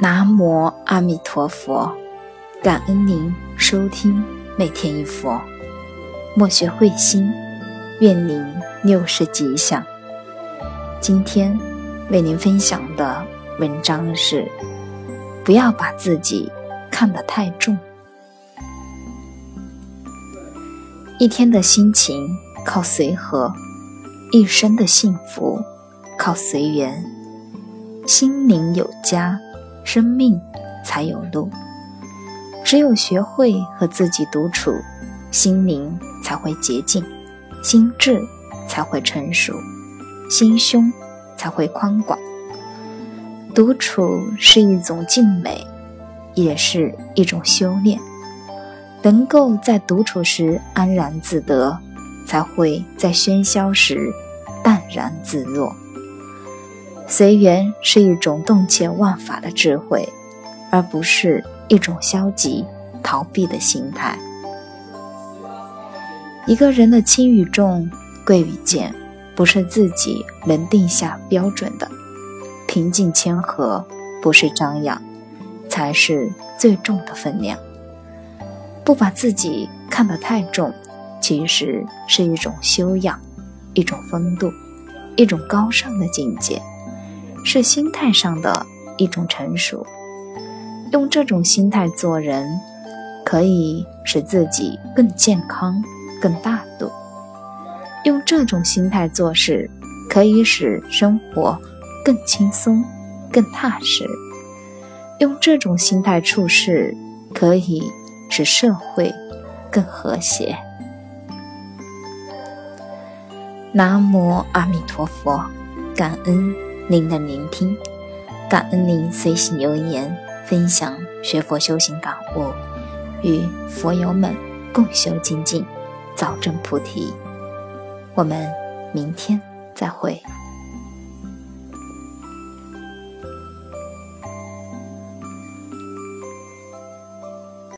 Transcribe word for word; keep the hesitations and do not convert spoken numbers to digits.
南无阿弥陀佛，感恩您收听每天一佛，莫学慧心，愿您六世吉祥。今天为您分享的文章是：不要把自己看得太重。一天的心情靠随和，一生的幸福靠随缘。心灵有家，生命才有路。只有学会和自己独处，心灵才会洁净，心智才会成熟，心胸才会宽广。独处是一种静美，也是一种修炼。能够在独处时安然自得，才会在喧嚣时淡然自若。随缘是一种洞彻万法的智慧，而不是一种消极逃避的心态。一个人的轻与重、贵与贱，不是自己能定下标准的。平静谦和，不是张扬，才是最重的分量。不把自己看得太重，其实是一种修养，一种风度，一种高尚的境界，是心态上的一种成熟。用这种心态做人，可以使自己更健康、更大度；用这种心态做事，可以使生活更轻松、更踏实；用这种心态处事，可以使社会更和谐。南无阿弥陀佛，感恩您的聆听，感恩您随喜留言分享学佛修行感悟，与佛友们共修精进，早证菩提。我们明天再会。